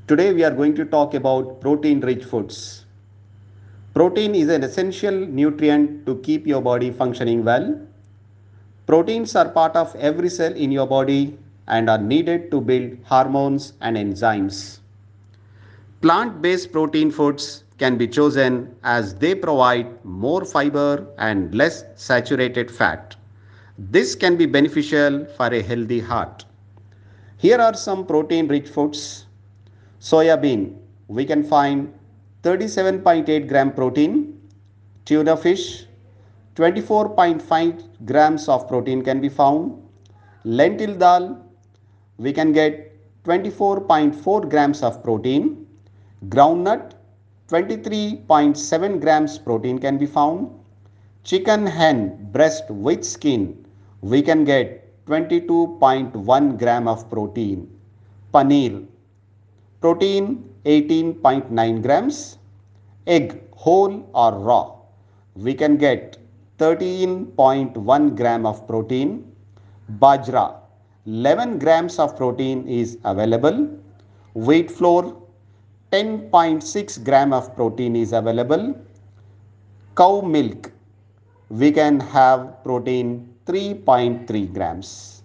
Today we are going to talk about protein rich foods. Protein is an essential nutrient to keep your body functioning well. Proteins are part of every cell in your body and are needed to build hormones and enzymes. Plant based protein foods can be chosen as they provide more fiber and less saturated fat. This can be beneficial for a healthy heart. Here are some protein rich foods. Soya bean, we can find 37.8 gram protein. Tuna fish, 24.5 grams of protein can be found. Lentil dal, we can get 24.4 grams of protein. Groundnut, 23.7 grams protein can be found. Chicken hen breast with skin, we can get 22.1 gram of protein. Paneer, protein 18.9 grams. Egg whole or raw, we can get 13.1 gram of protein. Bajra, 11 grams of protein is available. Wheat flour, 10.6 gram of protein is available. Cow milk, we can have protein 3.3 grams.